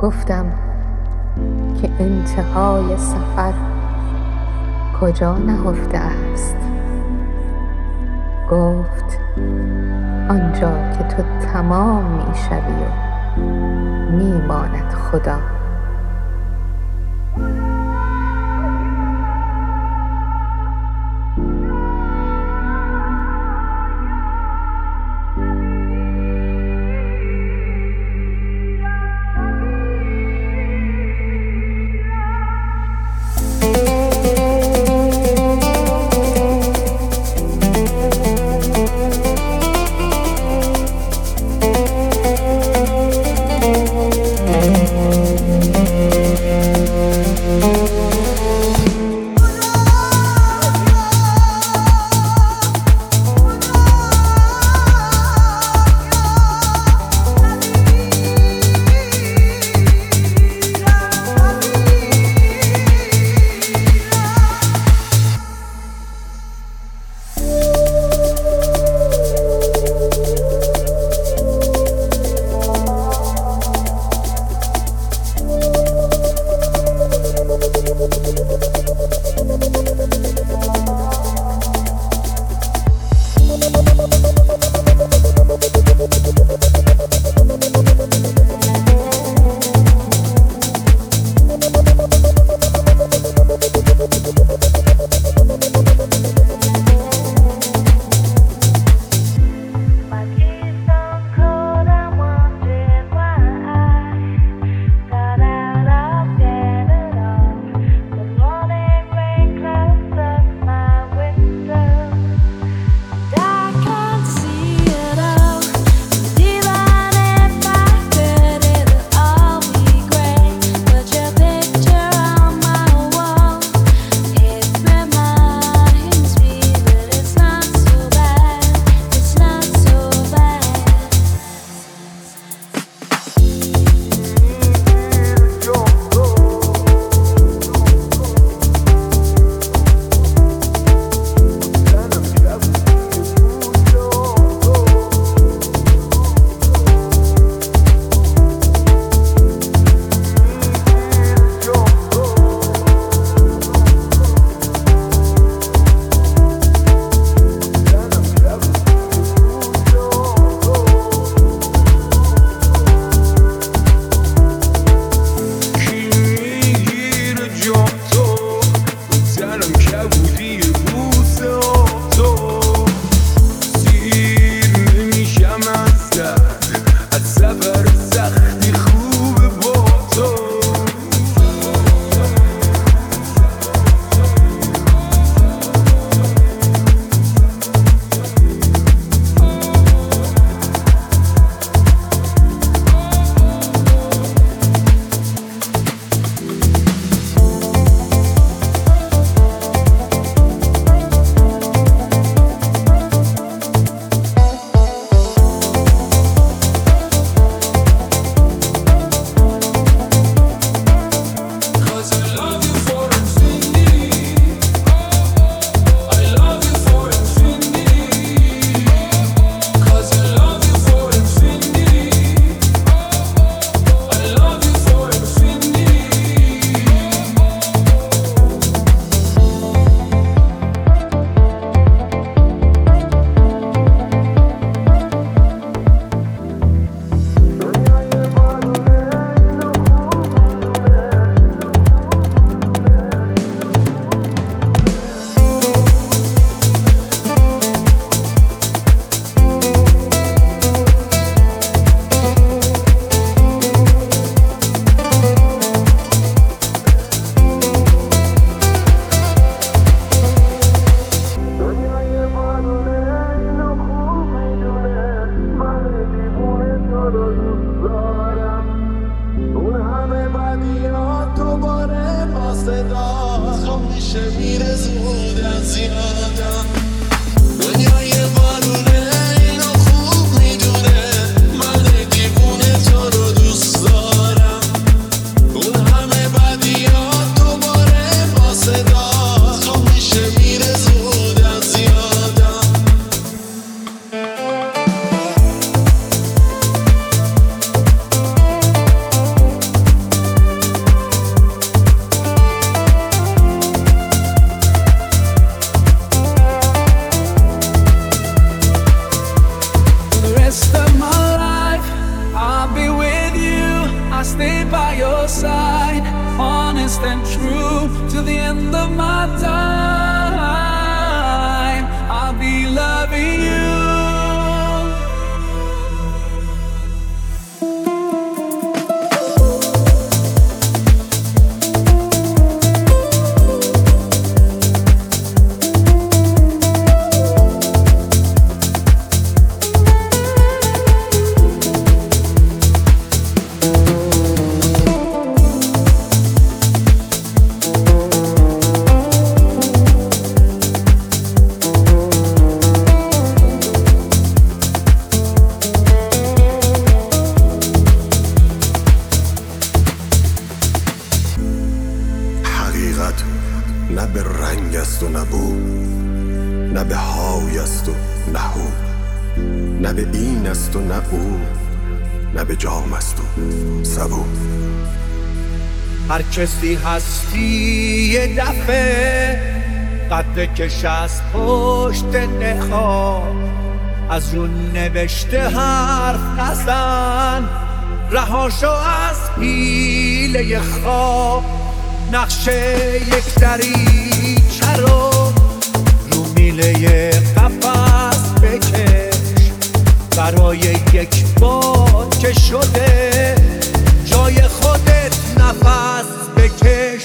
گفتم که انتهای سفر کجا نهفته است. گفت آنجا که تو تمام می شوی و می ماند خدا. by your side, honest and true to the end of my time. I'll be loving you. نه به رنگ است و نه بو، نه به های است و نه هو، نه به این است و نه او، نه به جام است و سبو. هر کسی هستی یه دفعه قد کش از پشت نخواه، از اون نوشته حرف نزن، رهاشو از حیله خواه. نقشه یک دریچه رو میله قفس بکش، برای یک بار که شده جای خودت نفس بکش.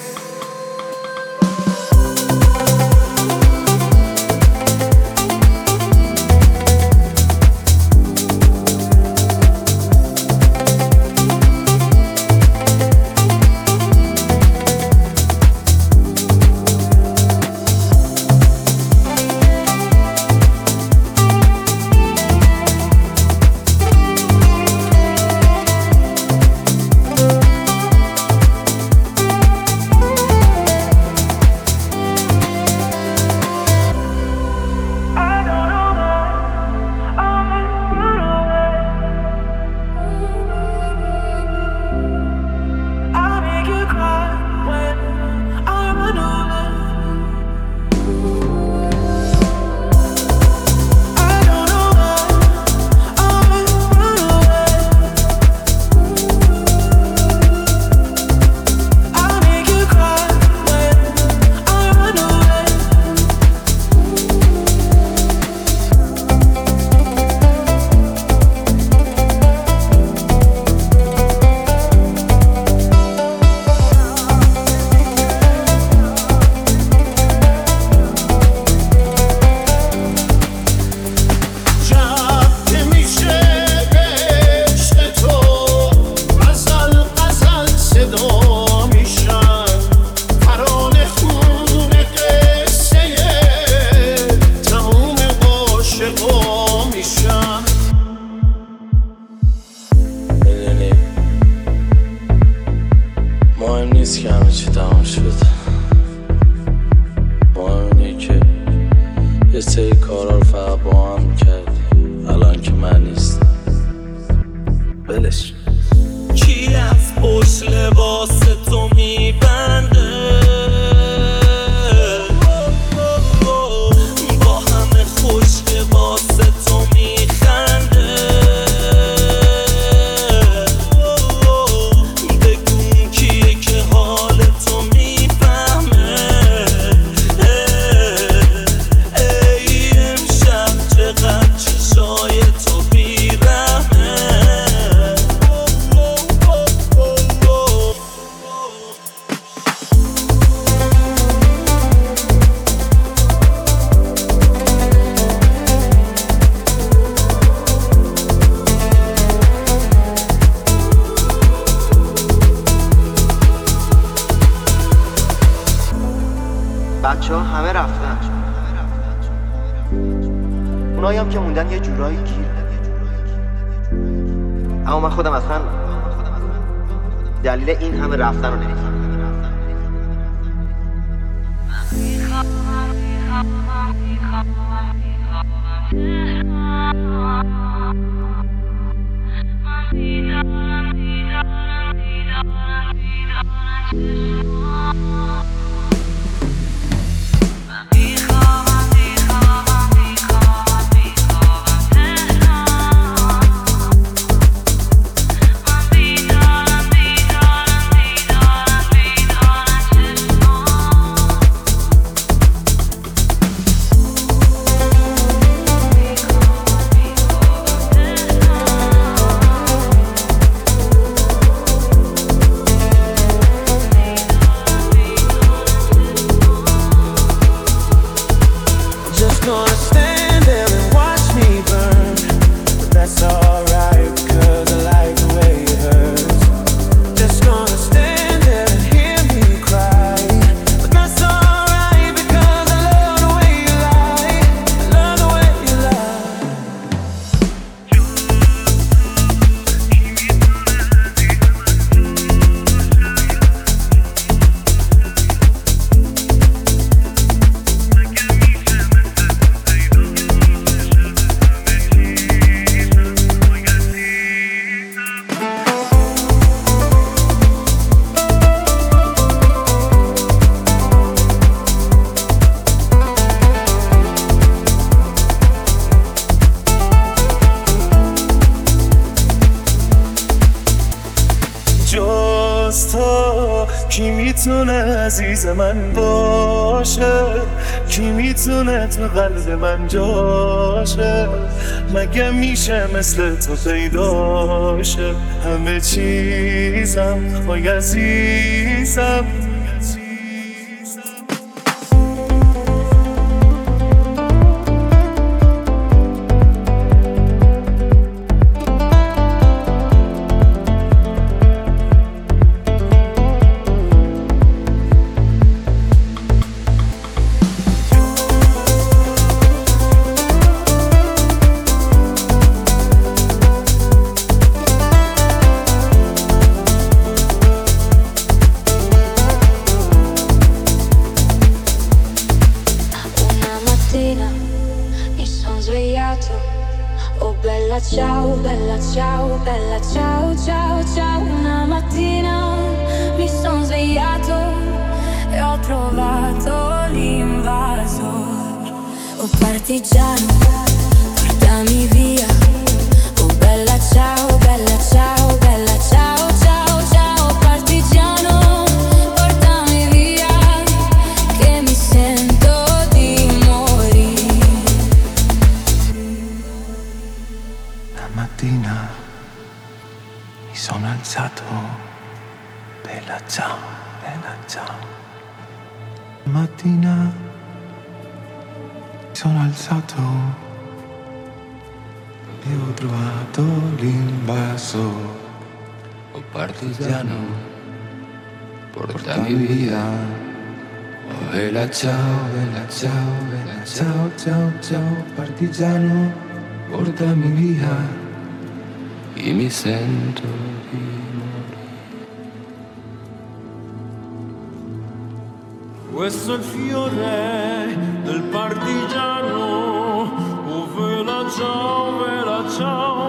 نیست که همه چی تمام شد. مهم اینه که یه سری کارا رو فقط با هم میکردی، الان که من نیستم بلش. کی از پشت لباس تو میبنده، با همه خوش لباس تو میخنده، بگو کیه که حال تو میفهمه. ای امشب چقدر چشای تو بیرحمه. بچه ها همه رفتن، اونایی هم که موندن یه جورایی گیر. اما من خودم اصلا دلیل این همه رفتن رو نمی‌فهمم. باز تو کی میتونه عزیز من باشه، کی میتونه تو قلب من جاشه، مگه میشه مثل تو پیداشه، همه چیزم وای عزیزم. Oh bella ciao, bella ciao, bella ciao, ciao, ciao. Una mattina mi son svegliato e ho trovato l'invasor. Oh partigiano, portami via. Oh bella ciao, bella ciao, bella ciao, ciao, ciao. Partigiano, portami via, che mi sento di morire. La mattina mi sono alzato, bella ciao, bella ciao. La mattina mi sono alzato e ho trovato l'invasor. Oh partigiano, portami via. Oh bella ciao, bella ciao, bella ciao, ciao, ciao. Partigiano, portami via, io mi sento di morire. Questo è il fiore del partigiano. Oh vela ciao,